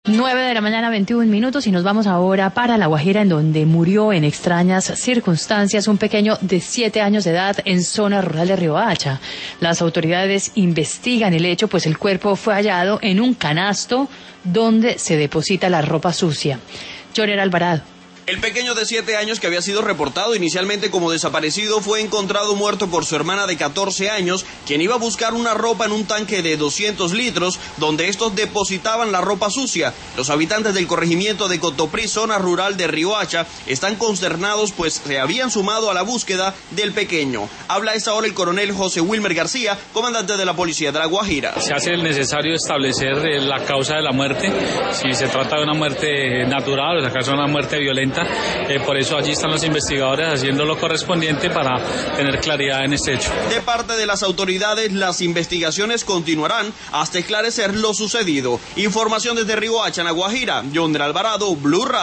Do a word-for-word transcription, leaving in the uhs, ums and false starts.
nueve de la mañana, veintiún minutos, y nos vamos ahora para La Guajira, en donde murió en extrañas circunstancias un pequeño de siete años de edad en zona rural de Riohacha. Las autoridades investigan el hecho, pues el cuerpo fue hallado en un canasto donde se deposita la ropa sucia. Joner Alvarado. El pequeño de siete años, que había sido reportado inicialmente como desaparecido, fue encontrado muerto por su hermana de catorce años, quien iba a buscar una ropa en un tanque de doscientos litros, donde estos depositaban la ropa sucia. Los habitantes del corregimiento de Cotoprí, zona rural de Riohacha, están consternados, pues se habían sumado a la búsqueda del pequeño. Habla a esta hora el coronel José Wilmer García, comandante de la Policía de La Guajira. Se hace necesario establecer la causa de la muerte, si se trata de una muerte natural o si acaso una muerte violenta. Eh, por eso allí están los investigadores haciendo lo correspondiente para tener claridad en este hecho. De parte de las autoridades, las investigaciones continuarán hasta esclarecer lo sucedido. Información desde Riohacha, en La Guajira, Joner Alvarado, Blue Radio.